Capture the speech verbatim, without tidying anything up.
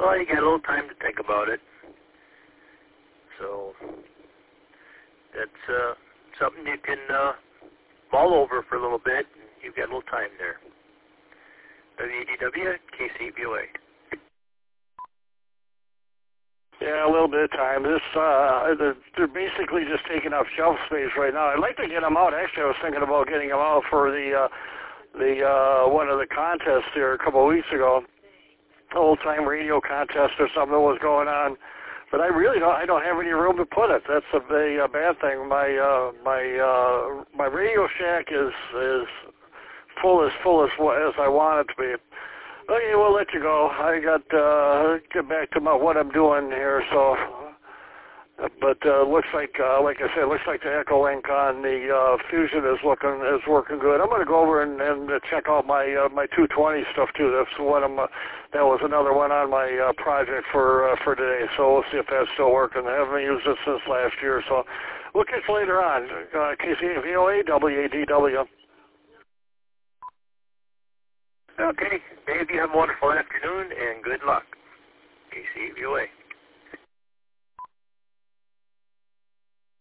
well, you got a little time to think about it. So that's uh, something you can uh, mull over for a little bit. You've got a little time there. W D W, K C V O A. Yeah, a little bit of time. This, uh, they're, they're basically just taking up shelf space right now. I'd like to get them out. Actually, I was thinking about getting them out for the, uh, the, uh, one of the contests here a couple of weeks ago. Old-time radio contest or something was going on. But I really don't, I don't have any room to put it. That's a, a, a bad thing. My, uh, my, uh, my Radio Shack is, is full as full as, as I want it to be. Okay, we'll let you go. I got uh get back to my what I'm doing here. So, but uh, looks like, uh, like I said, looks like the Echo Link on the uh, Fusion is looking is working good. I'm going to go over and, and check out my uh, my two twenty stuff too. That's one of my, that was another one on my uh, project for uh, for today. So we'll see if that's still working. I haven't used it since last year. So we'll catch you later on. Uh, K C V O A, W A D W. Okay, Dave, you have a wonderful afternoon and good luck. K C V O A.